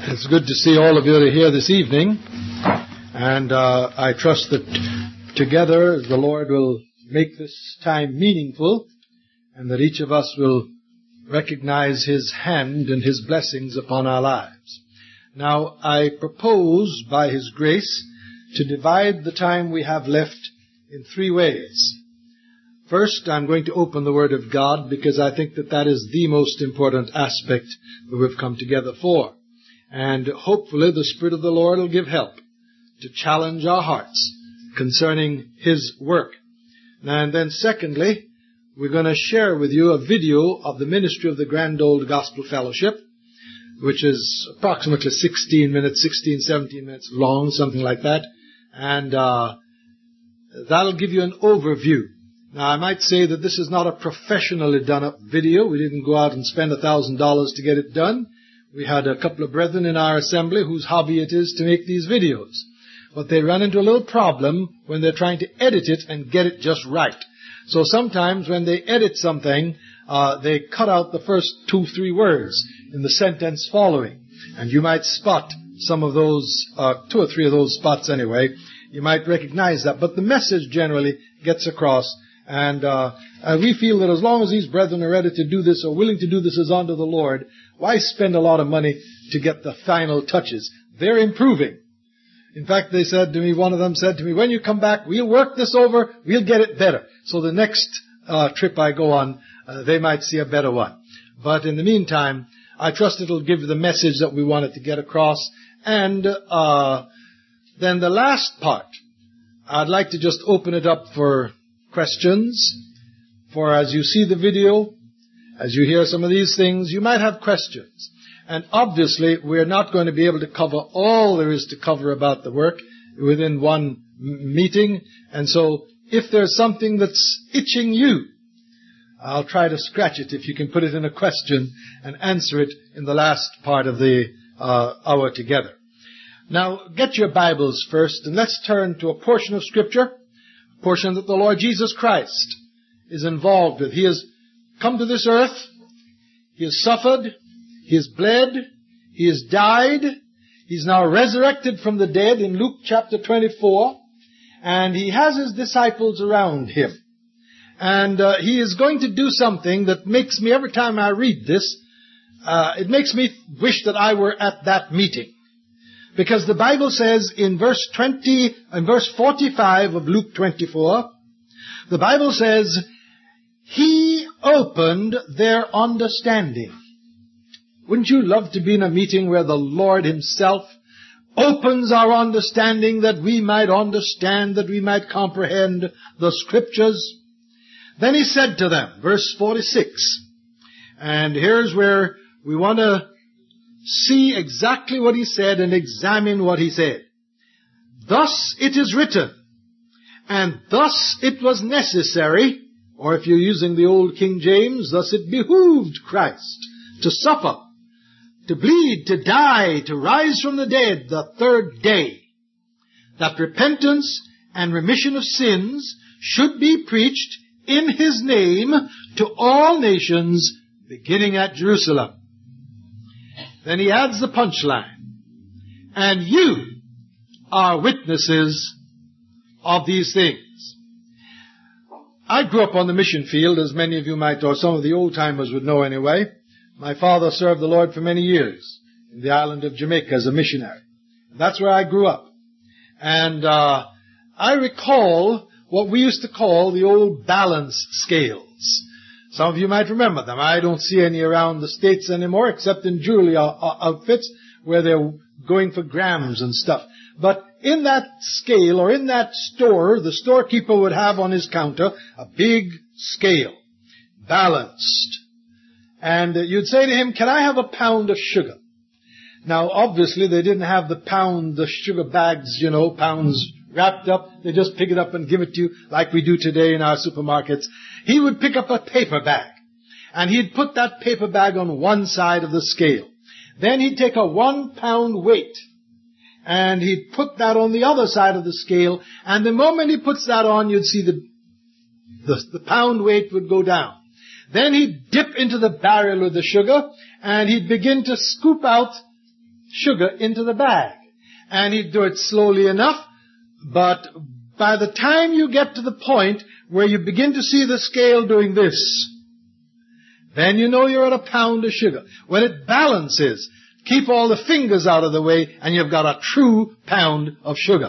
It's good to see all of you that are here this evening, and I trust that together the Lord will make this time meaningful, and that each of us will recognize His hand and His blessings upon our lives. Now, I propose, by His grace, to divide the time we have left in three ways. First, I'm going to open the Word of God, because I think that that is the most important aspect that we've come together for. And hopefully the Spirit of the Lord will give help to challenge our hearts concerning His work. And then secondly, we're going to share with you a video of the ministry of the Grand Old Gospel Fellowship, which is approximately 17 minutes long, something like that. And that'll give you an overview. Now, I might say that this is not a professionally done-up video. We didn't go out and spend $1,000 to get it done. We had a couple of brethren in our assembly whose hobby it is to make these videos. But they run into a little problem when they're trying to edit it and get it just right. So sometimes when they edit something, they cut out the first 2-3 words in the sentence following. And you might spot some of those, 2 or 3 of those spots anyway. You might recognize that. But the message generally gets across. And we feel that as long as these brethren are ready to do this or willing to do this as unto the Lord, why spend a lot of money to get the final touches? They're improving. In fact, they said to me, one of them said to me, when you come back, we'll work this over, we'll get it better. So the next trip I go on, they might see a better one. But in the meantime, I trust it'll give the message that we wanted to get across. And then the last part, I'd like to just open it up for questions. For as you see the video, as you hear some of these things, you might have questions. And obviously, we're not going to be able to cover all there is to cover about the work within one meeting. And so, if there's something that's itching you, I'll try to scratch it if you can put it in a question and answer it in the last part of the hour together. Now, get your Bibles first, and let's turn to a portion of Scripture, a portion that the Lord Jesus Christ is involved with. He has come to this earth. He has suffered. He has bled. He has died. He's now resurrected from the dead in Luke chapter 24. And He has His disciples around Him. And He is going to do something that makes me, every time I read this, it makes me wish that I were at that meeting. Because the Bible says in verse 45 of Luke 24, the Bible says, He opened their understanding. Wouldn't you love to be in a meeting where the Lord Himself opens our understanding that we might understand, that we might comprehend the Scriptures? Then He said to them, verse 46, and here's where we want to see exactly what He said and examine what He said. Thus it is written, and thus it was necessary, or if you're using the old King James, thus it behooved Christ to suffer, to bleed, to die, to rise from the dead the third day, that repentance and remission of sins should be preached in His name to all nations, beginning at Jerusalem. Then He adds the punchline, and you are witnesses of these things. I grew up on the mission field, as many of you might, or some of the old-timers would know anyway. My father served the Lord for many years in the island of Jamaica as a missionary. That's where I grew up. And I recall what we used to call the old balance scales. Some of you might remember them. I don't see any around the States anymore, except in jewelry outfits where they're going for grams and stuff. But in that scale, or in that store, the storekeeper would have on his counter a big scale, balanced. And you'd say to him, can I have a pound of sugar? Now, obviously, they didn't have the sugar bags, pounds wrapped up. They just pick it up and give it to you like we do today in our supermarkets. He would pick up a paper bag, and he'd put that paper bag on one side of the scale. Then he'd take a 1 pound weight, and he'd put that on the other side of the scale, and the moment he puts that on, you'd see the pound weight would go down. Then he'd dip into the barrel with the sugar, and he'd begin to scoop out sugar into the bag. And he'd do it slowly enough, but by the time you get to the point where you begin to see the scale doing this, then you know you're at a pound of sugar. When it balances, keep all the fingers out of the way, and you've got a true pound of sugar.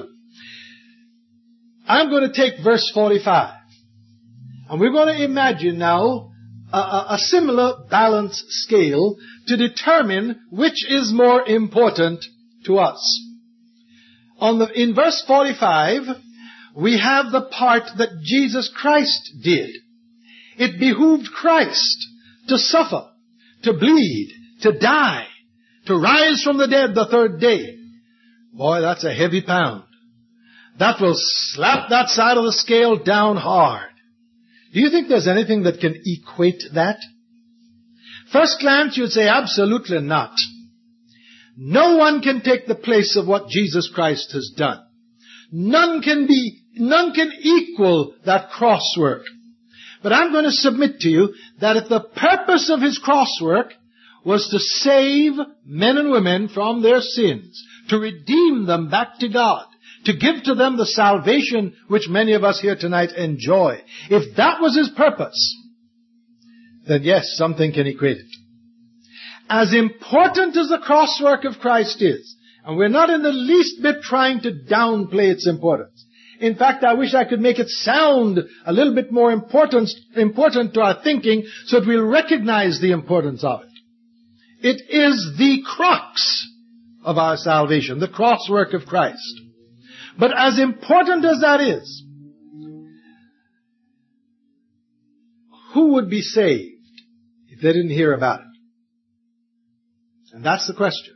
I'm going to take verse 45, and we're going to imagine now a similar balance scale to determine which is more important to us. In verse 45, we have the part that Jesus Christ did. It behooved Christ to suffer, to bleed, to die, to rise from the dead the third day. Boy, that's a heavy pound. That will slap that side of the scale down hard. Do you think there's anything that can equate that? First glance, you'd say absolutely not. No one can take the place of what Jesus Christ has done. None can equal that cross work. But I'm going to submit to you that if the purpose of his cross work was to save men and women from their sins, to redeem them back to God, to give to them the salvation which many of us here tonight enjoy, if that was his purpose, then yes, something can equate it. As important as the cross work of Christ is, and we're not in the least bit trying to downplay its importance. In fact, I wish I could make it sound a little bit more important to our thinking so that we'll recognize the importance of it. It is the crux of our salvation, the cross work of Christ. But as important as that is, who would be saved if they didn't hear about it? And that's the question.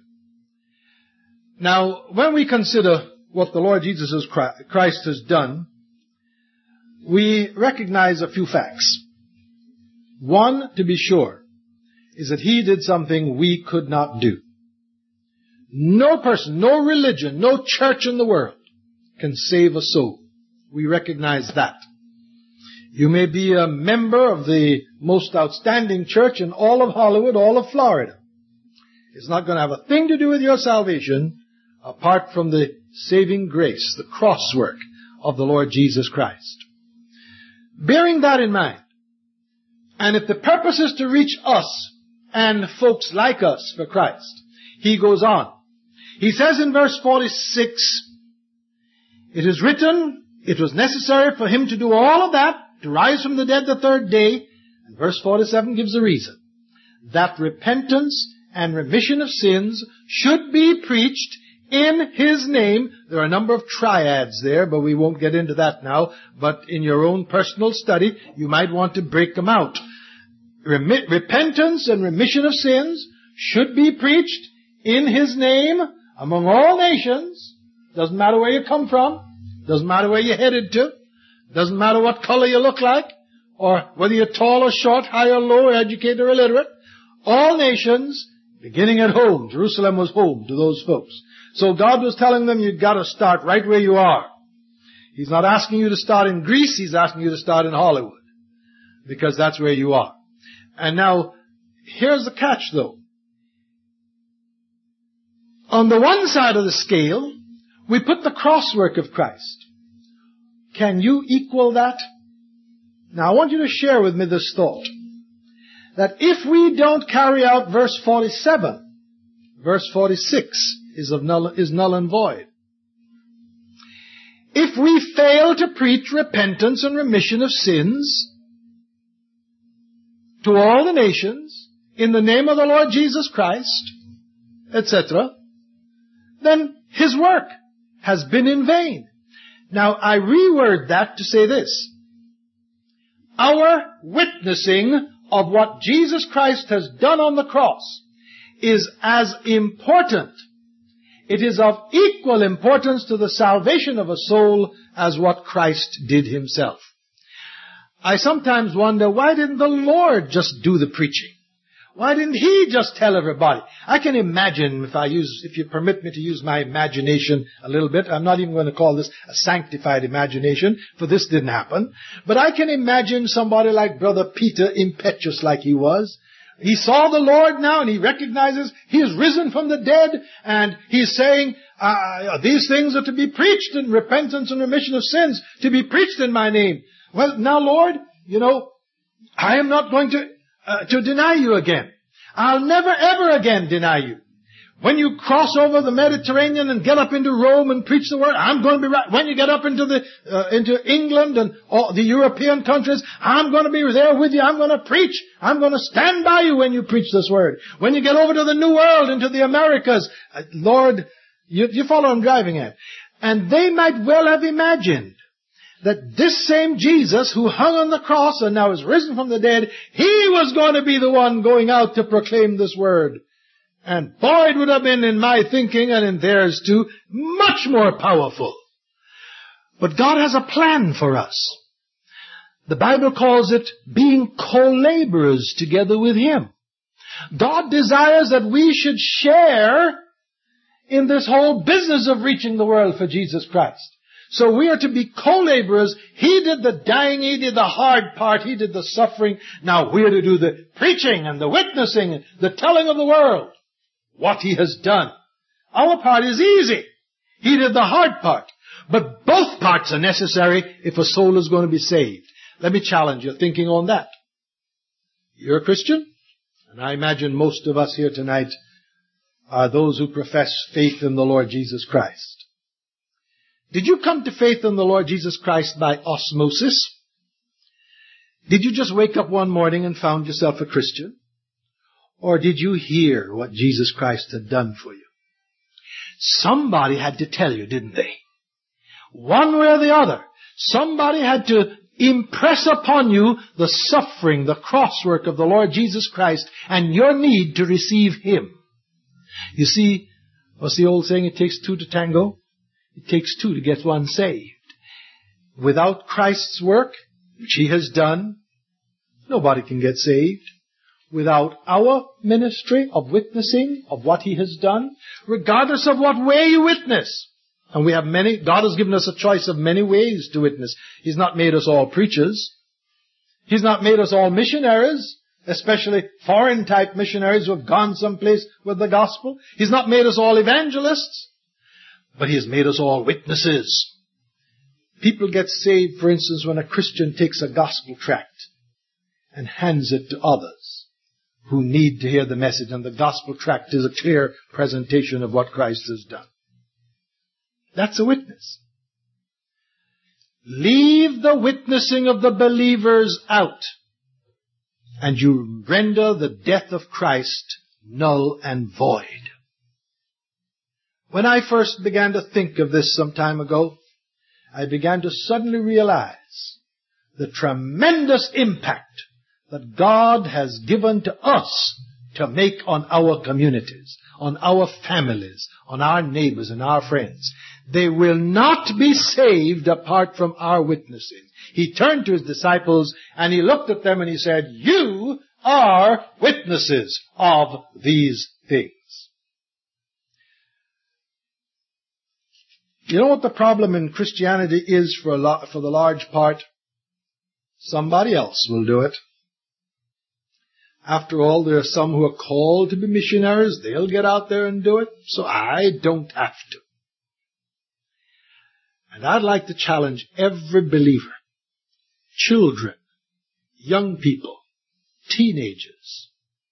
Now, when we consider what the Lord Jesus Christ has done, we recognize a few facts. One, to be sure, is that he did something we could not do. No person, no religion, no church in the world can save a soul. We recognize that. You may be a member of the most outstanding church in all of Hollywood, all of Florida. It's not going to have a thing to do with your salvation apart from the saving grace, the cross work of the Lord Jesus Christ. Bearing that in mind, and if the purpose is to reach us and folks like us for Christ, he goes on. He says in verse 46, it is written, it was necessary for him to do all of that, to rise from the dead the third day. And verse 47 gives the reason. That repentance and remission of sins should be preached in his name. There are a number of triads there, but we won't get into that now. But in your own personal study, you might want to break them out. Repentance and remission of sins should be preached in his name among all nations. Doesn't matter where you come from. Doesn't matter where you're headed to. Doesn't matter what color you look like. Or whether you're tall or short, high or low, educated or illiterate. All nations, beginning at home. Jerusalem was home to those folks. So God was telling them you've got to start right where you are. He's not asking you to start in Greece. He's asking you to start in Hollywood. Because that's where you are. And now, here's the catch though. On the one side of the scale, we put the cross work of Christ. Can you equal that? Now I want you to share with me this thought. That if we don't carry out verse 47, verse 46 is null and void. If we fail to preach repentance and remission of sins to all the nations in the name of the Lord Jesus Christ, etc., then his work has been in vain. Now, I reword that to say this. Our witnessing of what Jesus Christ has done on the cross is as important. It is of equal importance to the salvation of a soul as what Christ did himself. I sometimes wonder, why didn't the Lord just do the preaching? Why didn't he just tell everybody? I can imagine, if you permit me to use my imagination a little bit, I'm not even going to call this a sanctified imagination, for this didn't happen. But I can imagine somebody like Brother Peter, impetuous like he was, He saw the Lord now, and he recognizes he is risen from the dead, and he's saying, these things are to be preached, and repentance and remission of sins to be preached in my name. Well, now, Lord, I am not going to deny you again. I'll never ever again deny you. When you cross over the Mediterranean and get up into Rome and preach the word, I'm going to be right. When you get up into England and all the European countries, I'm going to be there with you. I'm going to preach. I'm going to stand by you when you preach this word. When you get over to the New World, into the Americas, Lord, you follow what I'm driving at. And they might well have imagined that this same Jesus who hung on the cross and now is risen from the dead, he was going to be the one going out to proclaim this word. And boy, it would have been, in my thinking and in theirs too, much more powerful. But God has a plan for us. The Bible calls it being co-laborers together with Him. God desires that we should share in this whole business of reaching the world for Jesus Christ. So we are to be co-laborers. He did the dying, He did the hard part, He did the suffering. Now we're to do the preaching and the witnessing, the telling of the world what He has done. Our part is easy. He did the hard part. But both parts are necessary if a soul is going to be saved. Let me challenge your thinking on that. You're a Christian, and I imagine most of us here tonight are those who profess faith in the Lord Jesus Christ. Did you come to faith in the Lord Jesus Christ by osmosis? Did you just wake up one morning and found yourself a Christian? Or did you hear what Jesus Christ had done for you? Somebody had to tell you, didn't they? One way or the other. Somebody had to impress upon you the suffering, the crosswork of the Lord Jesus Christ and your need to receive Him. You see, what's the old saying? It takes two to tango. It takes two to get one saved. Without Christ's work, which He has done, nobody can get saved. Without our ministry of witnessing of what He has done, regardless of what way you witness. And we have many, God has given us a choice of many ways to witness. He's not made us all preachers. He's not made us all missionaries, especially foreign type missionaries who have gone someplace with the gospel. He's not made us all evangelists, but He has made us all witnesses. People get saved, for instance, when a Christian takes a gospel tract and hands it to others who need to hear the message, and the gospel tract is a clear presentation of what Christ has done. That's a witness. Leave the witnessing of the believers out, and you render the death of Christ null and void. When I first began to think of this some time ago, I began to suddenly realize the tremendous impact that God has given to us to make on our communities, on our families, on our neighbors and our friends. They will not be saved apart from our witnessing. He turned to His disciples and He looked at them and He said, you are witnesses of these things. You know what the problem in Christianity is for the large part? Somebody else will do it. After all, there are some who are called to be missionaries. They'll get out there and do it, so I don't have to. And I'd like to challenge every believer, children, young people, teenagers.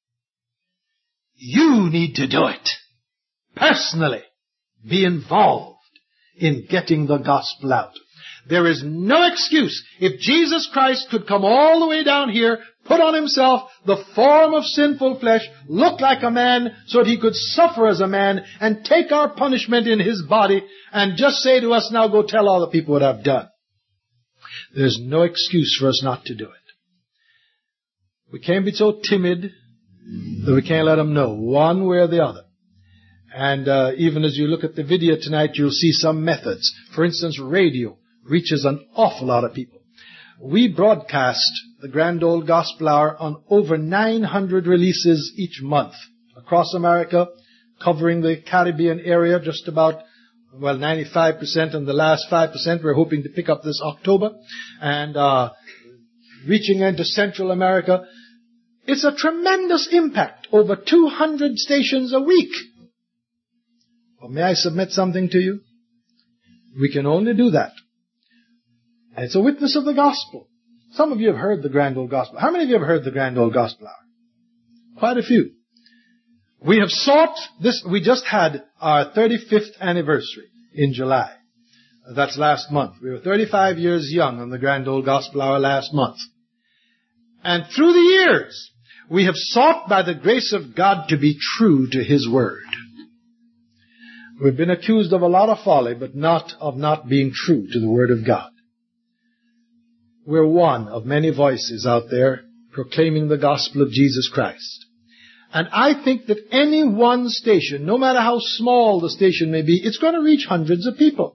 You need to do it. Personally, be involved in getting the gospel out. There is no excuse. If Jesus Christ could come all the way down here, put on Himself the form of sinful flesh, look like a man so that He could suffer as a man and take our punishment in His body and just say to us, now go tell all the people what I've done. There's no excuse for us not to do it. We can't be so timid that we can't let them know one way or the other. And even as you look at the video tonight, you'll see some methods. For instance, radio reaches an awful lot of people. We broadcast the Grand Old Gospel Hour on over 900 releases each month across America, covering the Caribbean area, just about, 95%, and the last 5% we're hoping to pick up this October, and reaching into Central America. It's a tremendous impact. Over 200 stations a week. Well, may I submit something to you? We can only do that. And it's a witness of the gospel. Some of you have heard the Grand Old Gospel. How many of you have heard the Grand Old Gospel Hour? Quite a few. We have sought this. We just had our 35th anniversary in July. That's last month. We were 35 years young on the Grand Old Gospel Hour last month. And through the years, we have sought by the grace of God to be true to His Word. We've been accused of a lot of folly, but not of not being true to the Word of God. We're one of many voices out there proclaiming the gospel of Jesus Christ. And I think that any one station, no matter how small the station may be, it's going to reach hundreds of people.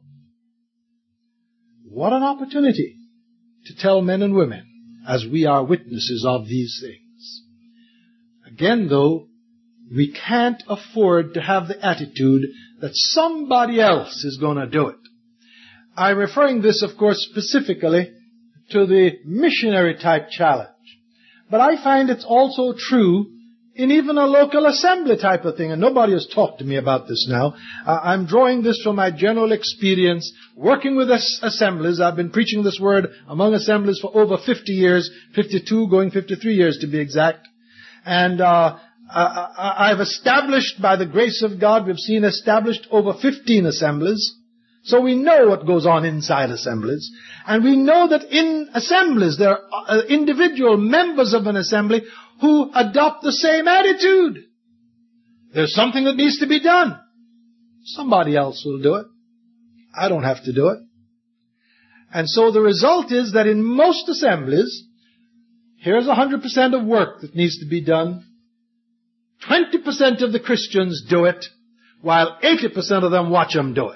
What an opportunity to tell men and women as we are witnesses of these things. Again, though, we can't afford to have the attitude that somebody else is going to do it. I'm referring this, of course, specifically to the missionary type challenge. But I find it's also true in even a local assembly type of thing. And nobody has talked to me about this now. I'm drawing this from my general experience working with assemblies. I've been preaching this word among assemblies for over 50 years, 52, going 53 years to be exact. And I've established, by the grace of God, we've seen established over 15 assemblies. So we know what goes on inside assemblies. And we know that in assemblies there are individual members of an assembly who adopt the same attitude. There's something that needs to be done. Somebody else will do it. I don't have to do it. And so the result is that in most assemblies, here's 100% of work that needs to be done. 20% of the Christians do it, while 80% of them watch them do it.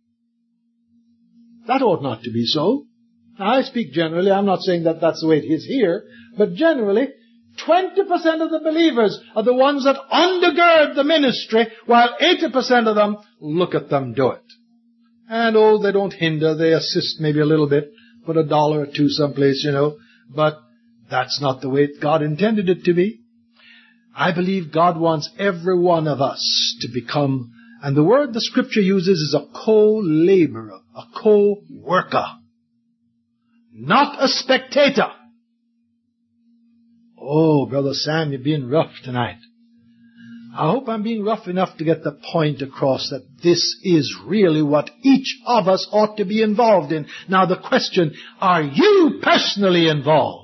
That ought not to be so. Now, I speak generally. I'm not saying that that's the way it is here. But generally, 20% of the believers are the ones that undergird the ministry, while 80% of them look at them do it. And, they don't hinder. They assist maybe a little bit. Put $1 or $2 someplace, But that's not the way God intended it to be. I believe God wants every one of us to become, and the word the Scripture uses is a co-laborer, a co-worker, not a spectator. Oh, Brother Sam, you're being rough tonight. I hope I'm being rough enough to get the point across that this is really what each of us ought to be involved in. Now the question, are you personally involved?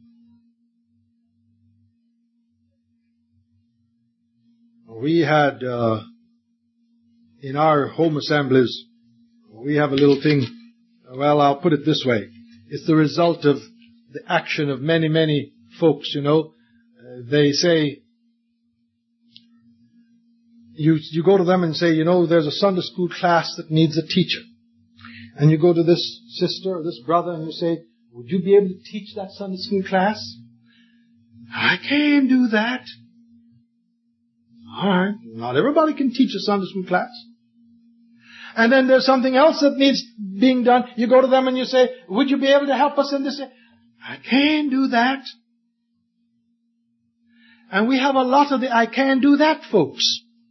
We had, in our home assemblies, we have a little thing, well, I'll put it this way. It's the result of the action of many, many folks, They say, you go to them and say, there's a Sunday school class that needs a teacher. And you go to this sister or this brother and you say, would you be able to teach that Sunday school class? I can't do that. All right. Not everybody can teach a Sunday school class. And then there's something else that needs being done. You go to them and you say, would you be able to help us in this? I can't do that. And we have a lot of the I can't do that folks.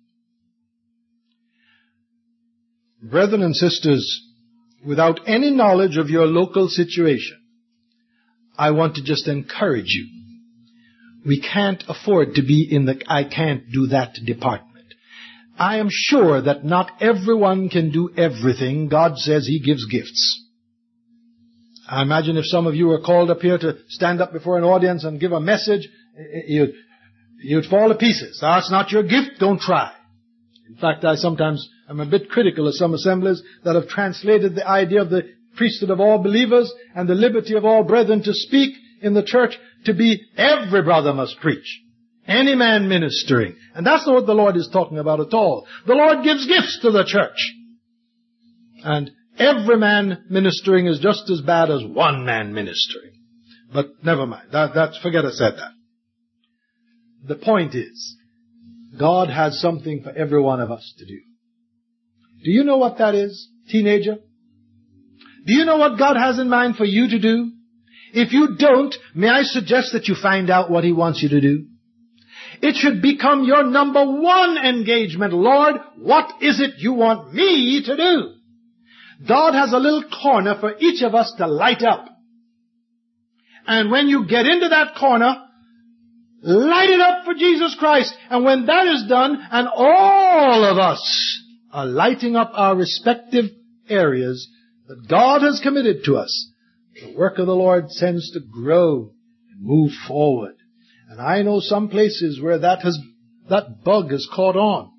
Brethren and sisters, without any knowledge of your local situation, I want to just encourage you. We can't afford to be in the I can't do that department. I am sure that not everyone can do everything. God says He gives gifts. I imagine if some of you were called up here to stand up before an audience and give a message, you'd fall to pieces. That's not your gift, don't try. In fact, I sometimes am a bit critical of some assemblies that have translated the idea of the priesthood of all believers and the liberty of all brethren to speak in the church to be every brother must preach. Any man ministering. And that's not what the Lord is talking about at all. The Lord gives gifts to the church. And every man ministering is just as bad as one man ministering. But never mind. Forget I said that. The point is, God has something for every one of us to do. Do you know what that is, teenager? Do you know what God has in mind for you to do? If you don't, may I suggest that you find out what He wants you to do? It should become your number one engagement. Lord, what is it you want me to do? God has a little corner for each of us to light up. And when you get into that corner, light it up for Jesus Christ. And when that is done, and all of us are lighting up our respective areas that God has committed to us, the work of the Lord tends to grow and move forward. And I know some places where that bug has caught on.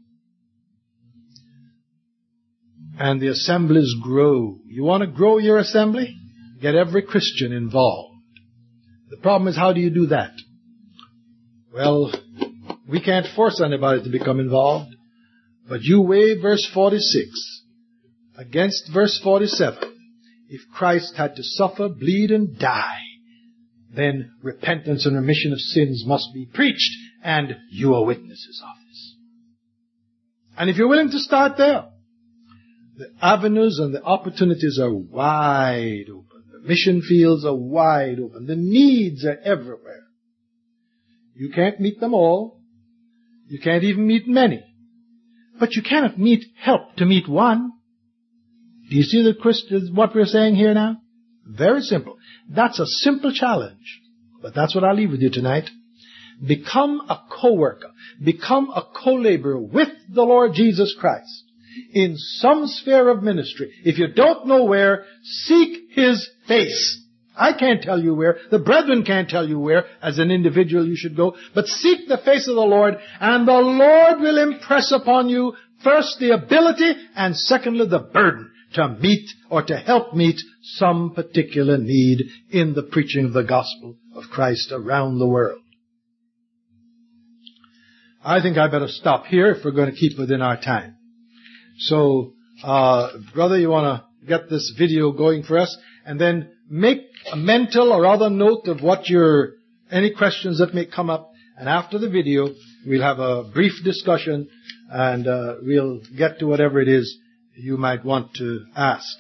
And the assemblies grow. You want to grow your assembly? Get every Christian involved. The problem is, how do you do that? Well, we can't force anybody to become involved. But you weigh verse 46 against verse 47. If Christ had to suffer, bleed, and die, then repentance and remission of sins must be preached, and you are witnesses of this. And if you're willing to start there, the avenues and the opportunities are wide open. The mission fields are wide open. The needs are everywhere. You can't meet them all. You can't even meet many. But you cannot help to meet one. Do you see what we're saying here now? Very simple. That's a simple challenge. But that's what I'll leave with you tonight. Become a co-worker. Become a co-laborer with the Lord Jesus Christ in some sphere of ministry. If you don't know where, seek His face. I can't tell you where. The brethren can't tell you where as an individual you should go. But seek the face of the Lord, and the Lord will impress upon you first the ability and secondly the burden to meet or to help meet some particular need in the preaching of the gospel of Christ around the world. I think I better stop here if we're going to keep within our time. So, brother, you want to get this video going for us, and then make a mental or other note of any questions that may come up, and after the video, we'll have a brief discussion, and we'll get to whatever it is you might want to ask.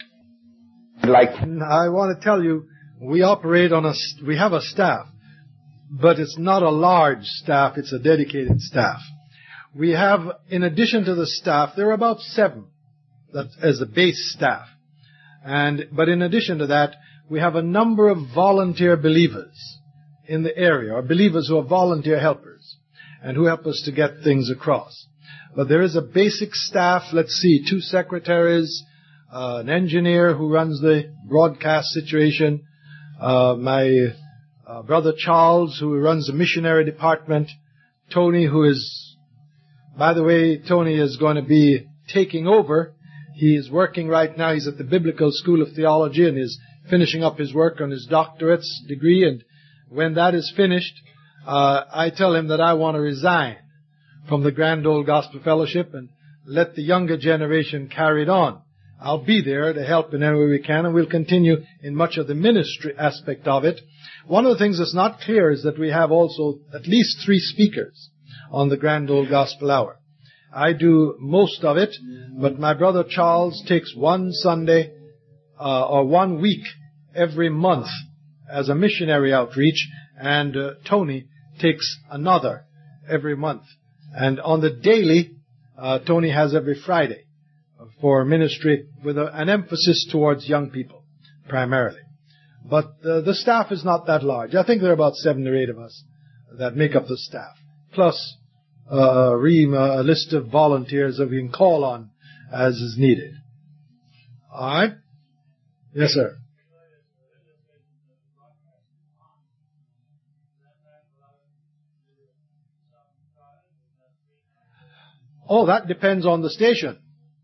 I want to tell you, we have a staff, but it's not a large staff, it's a dedicated staff. We have, in addition to the staff, there are about 7 as a base staff. But in addition to that, we have a number of volunteer believers in the area, or believers who are volunteer helpers, and who help us to get things across. But there is a basic staff, 2 secretaries, an engineer who runs the broadcast situation, my brother Charles, who runs the missionary department, Tony, Tony is going to be taking over. He is working right now. He's at the Biblical School of Theology and is finishing up his work on his doctorate's degree. And when that is finished, I tell him that I want to resign from the Grand Old Gospel Fellowship and let the younger generation carry it on. I'll be there to help in any way we can, and we'll continue in much of the ministry aspect of it. One of the things that's not clear is that we have also at least 3 speakers on the Grand Old Gospel Hour. I do most of it, but my brother Charles takes one Sunday or 1 week every month as a missionary outreach, and Tony takes another every month. And on the daily, Tony has every Friday for ministry with an emphasis towards young people, primarily. But the staff is not that large. I think there are about 7 or 8 of us that make up the staff, plus a list of volunteers that we can call on as is needed. All right? Yes, sir. Oh, that depends on the station.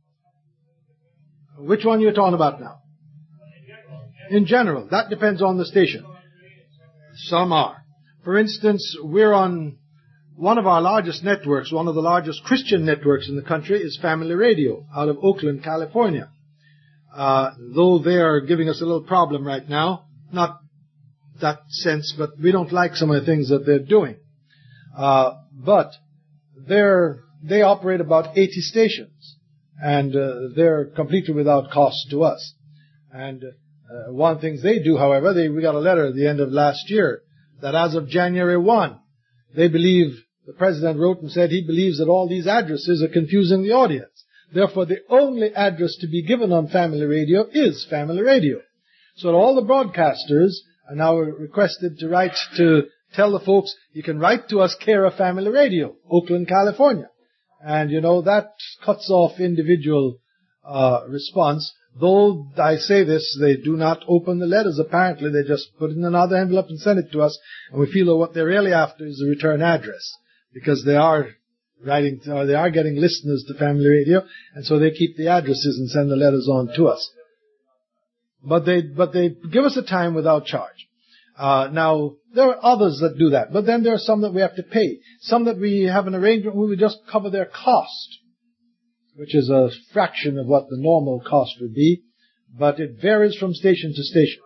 Which one are you talking about now? In general. That depends on the station. Some are. For instance, we're on one of our largest networks, one of the largest Christian networks in the country is Family Radio out of Oakland, California. Though they are giving us a little problem right now, not that sense, but we don't like some of the things that they're doing. But they operate about 80 stations, and they're completely without cost to us. And One of the things they do, however, we got a letter at the end of last year that as of January 1, they believe, the president wrote and said he believes that all these addresses are confusing the audience. Therefore, the only address to be given on Family Radio is Family Radio. So all the broadcasters are now requested to write to tell the folks, you can write to us care of Family Radio, Oakland, California. And, that cuts off individual response. Though I say this, they do not open the letters, apparently. They just put it in another envelope and send it to us. And we feel that what they're really after is the return address. Because they are getting listeners to Family Radio, and so they keep the addresses and send the letters on to us. But they give us a time without charge. Now, there are others that do that, but then there are some that we have to pay. Some that we have an arrangement where we just cover their cost, which is a fraction of what the normal cost would be, but it varies from station to station.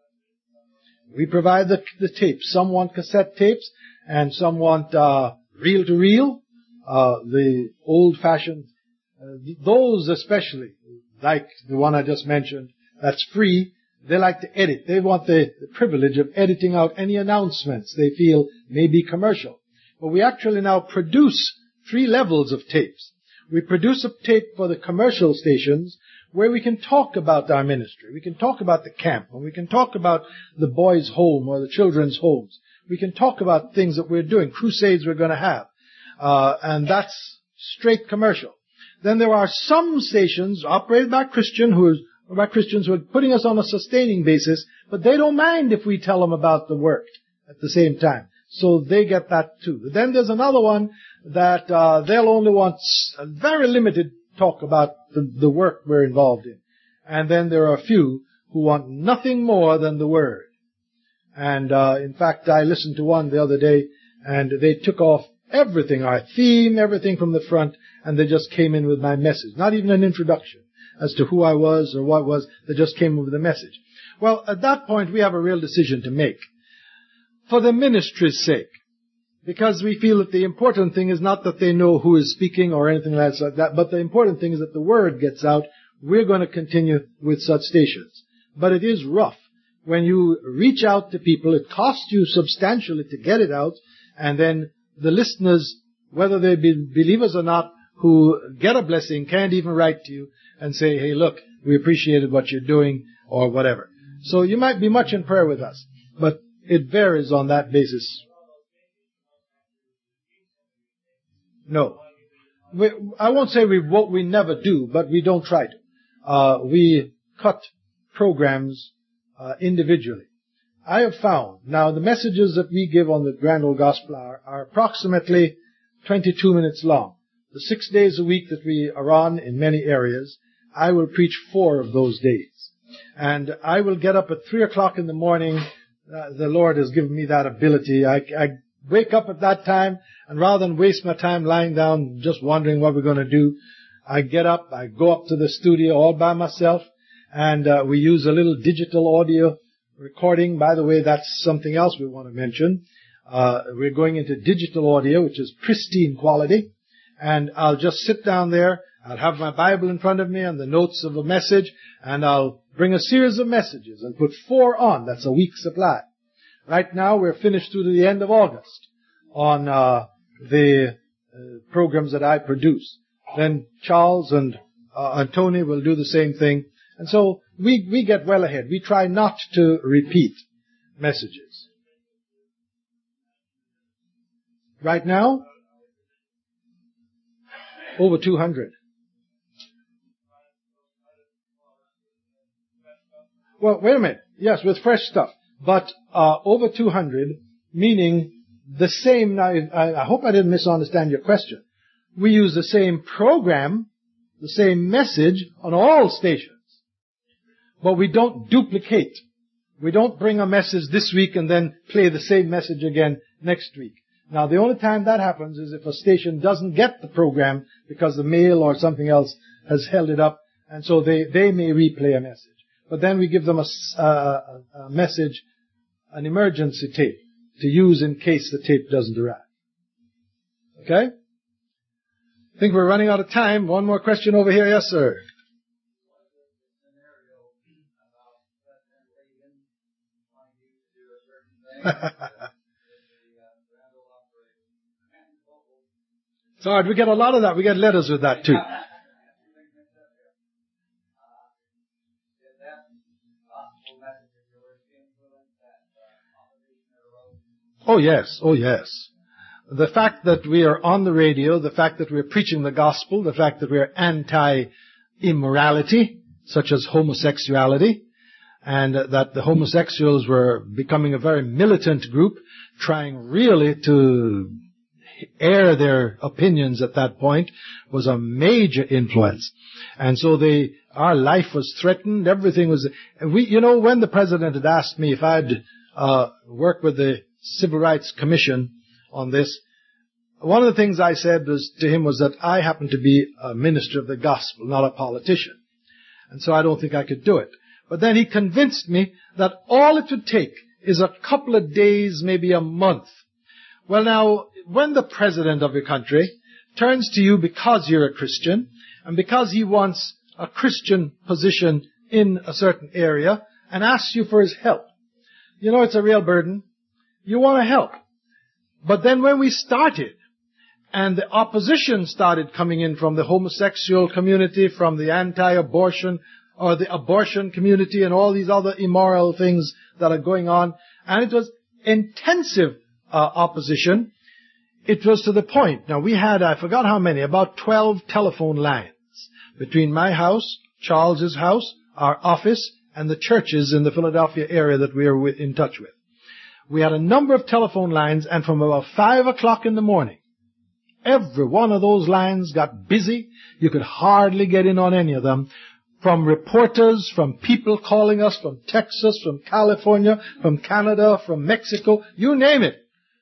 We provide the tapes. Some want cassette tapes, and some want reel-to-reel, the old-fashioned, those especially, like the one I just mentioned, that's free. They like to edit. They want the privilege of editing out any announcements they feel may be commercial. But we actually now produce 3 levels of tapes. We produce a tape for the commercial stations where we can talk about our ministry. We can talk about the camp, and we can talk about the boys' home or the children's homes. We can talk about things that we're doing, crusades we're going to have. And that's straight commercial. Then there are some stations operated by Christians who are putting us on a sustaining basis, but they don't mind if we tell them about the work at the same time. So they get that too. But then there's another one that they'll only want a very limited talk about the work we're involved in. And then there are a few who want nothing more than the Word. And in fact, I listened to one the other day, and they took off everything, our theme, everything from the front, and they just came in with my message. Not even an introduction as to who I was or what was. They just came in with a message. Well, at that point, we have a real decision to make. For the ministry's sake, because we feel that the important thing is not that they know who is speaking or anything like that, but the important thing is that the Word gets out. We're going to continue with such stations. But it is rough. When you reach out to people, it costs you substantially to get it out, and then the listeners, whether they be believers or not, who get a blessing, can't even write to you and say, hey, look, we appreciated what you're doing, or whatever. So you might be much in prayer with us, but it varies on that basis. No. I won't say we never do, but we don't try to. We cut programs individually. I have found, now the messages that we give on the Grand Old Gospel Hour are approximately 22 minutes long. The 6 days a week that we are on in many areas, I will preach 4 of those days. And I will get up at 3 o'clock in the morning. The Lord has given me that ability. I wake up at that time, and rather than waste my time lying down just wondering what we're going to do, I get up, I go up to the studio all by myself, and we use a little digital audio recording. By the way, that's something else we want to mention. We're going into digital audio, which is pristine quality, and I'll just sit down there. I'll have my Bible in front of me and the notes of a message, and I'll bring a series of messages and put 4 on. That's a week's supply. Right now, we're finished through to the end of August on the programs that I produce. Then Charles and Tony will do the same thing. And so we get well ahead. We try not to repeat messages. Right now, over 200. Well, wait a minute. Yes, with fresh stuff. But over 200, meaning the same. Now, I hope I didn't misunderstand your question. We use the same program, the same message on all stations. But we don't duplicate. We don't bring a message this week and then play the same message again next week. Now, the only time that happens is if a station doesn't get the program because the mail or something else has held it up, and so they may replay a message. But then we give them a message, an emergency tape, to use in case the tape doesn't arrive. Okay? I think we're running out of time. One more question over here. Yes, sir. It's hard. We get a lot of that. We get letters with that too. Oh yes, oh yes. The fact that we are on the radio, the fact that we're preaching the gospel, the fact that we're anti-immorality, such as homosexuality, and that the homosexuals were becoming a very militant group, trying really to air their opinions at that point, was a major influence. And so our life was threatened, everything was, when the president had asked me if I'd work with the Civil Rights Commission on this, one of the things I said to him was that I happen to be a minister of the gospel, not a politician. And so I don't think I could do it. But then he convinced me that all it would take is a couple of days, maybe a month. Well now, when the president of your country turns to you because you're a Christian, and because he wants a Christian position in a certain area, and asks you for his help, it's a real burden. You want to help. But then when we started, and the opposition started coming in from the homosexual community, from the anti-abortion, or the abortion community, and all these other immoral things that are going on, and it was intensive opposition, it was to the point. Now we had, I forgot how many, about 12 telephone lines between my house, Charles's house, our office, and the churches in the Philadelphia area that we are in touch with. We had a number of telephone lines, and from about 5 o'clock in the morning, every one of those lines got busy. You could hardly get in on any of them. From reporters, from people calling us from Texas, from California, from Canada, from Mexico, you name it.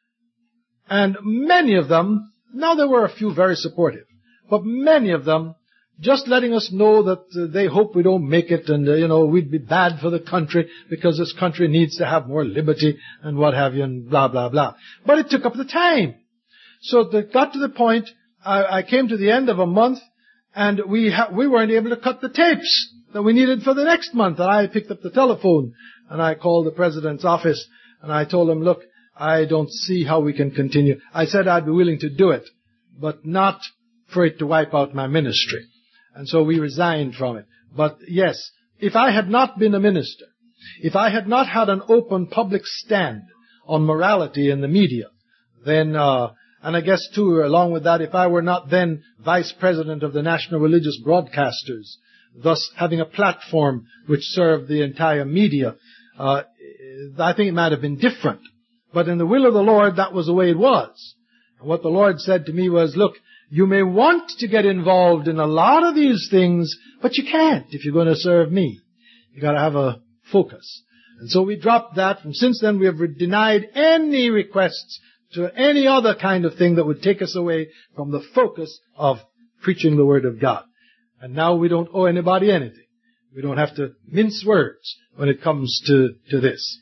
And many of them, now there were a few very supportive, but many of them just letting us know that they hope we don't make it, and we'd be bad for the country because this country needs to have more liberty and what have you, and blah blah blah. But it took up the time. So it got to the point, I came to the end of a month, and we weren't able to cut the tapes that we needed for the next month. And I picked up the telephone, and I called the president's office, and I told him, look, I don't see how we can continue. I said I'd be willing to do it, but not for it to wipe out my ministry. And so we resigned from it. But yes, if I had not been a minister, if I had not had an open public stand on morality in the media, then, and I guess too, along with that, if I were not then vice president of the National Religious Broadcasters, thus having a platform which served the entire media, I think it might have been different. But in the will of the Lord, that was the way it was. And what the Lord said to me was, look, you may want to get involved in a lot of these things, but you can't if you're going to serve me. You got to have a focus. And so we dropped that, and since then we have denied any requests to any other kind of thing that would take us away from the focus of preaching the Word of God. And now we don't owe anybody anything. We don't have to mince words when it comes to this.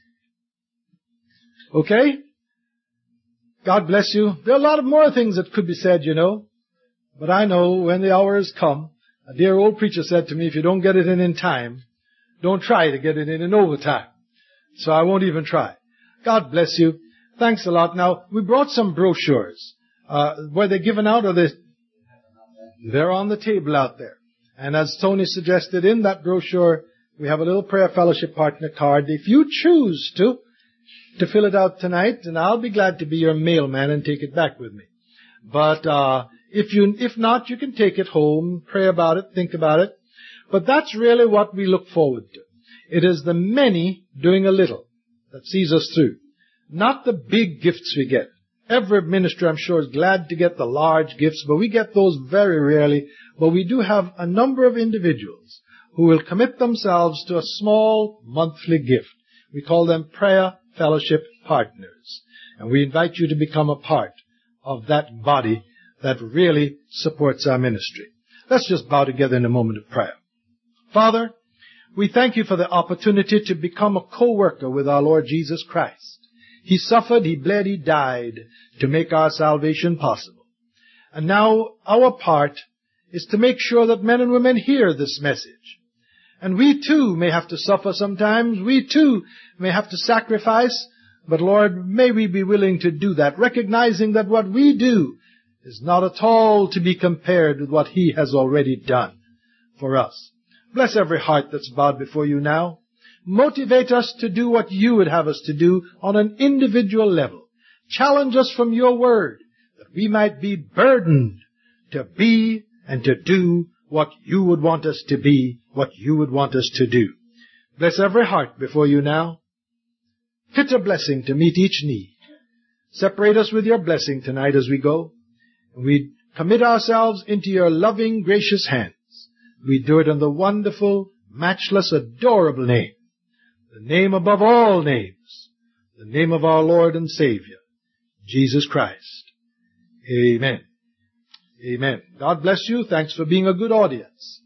Okay? God bless you. There are a lot of more things that could be said, But I know when the hour has come, a dear old preacher said to me, if you don't get it in time, don't try to get it in overtime. So I won't even try. God bless you. Thanks a lot. Now, we brought some brochures. Were they given out, or they're on the table out there. And as Tony suggested, in that brochure, we have a little prayer fellowship partner card. If you choose to fill it out tonight, and I'll be glad to be your mailman and take it back with me. But if not, you can take it home, pray about it, think about it. But that's really what we look forward to. It is the many doing a little that sees us through. Not the big gifts we get. Every minister, I'm sure, is glad to get the large gifts, but we get those very rarely. But we do have a number of individuals who will commit themselves to a small monthly gift. We call them prayer fellowship partners. And we invite you to become a part of that body that really supports our ministry. Let's just bow together in a moment of prayer. Father, we thank you for the opportunity to become a co-worker with our Lord Jesus Christ. He suffered, He bled, He died to make our salvation possible. And now our part is to make sure that men and women hear this message. And we too may have to suffer sometimes. We too may have to sacrifice But Lord, may we be willing to do that, recognizing that what we do is not at all to be compared with what He has already done for us. Bless every heart that's bowed before You now. Motivate us to do what You would have us to do on an individual level. Challenge us from Your Word, that we might be burdened to be and to do what You would want us to be, what You would want us to do. Bless every heart before You now. Fit a blessing to meet each need. Separate us with Your blessing tonight as we go. We commit ourselves into Your loving, gracious hands. We do it in the wonderful, matchless, adorable name, the name above all names, the name of our Lord and Savior, Jesus Christ. Amen. Amen. God bless you. Thanks for being a good audience.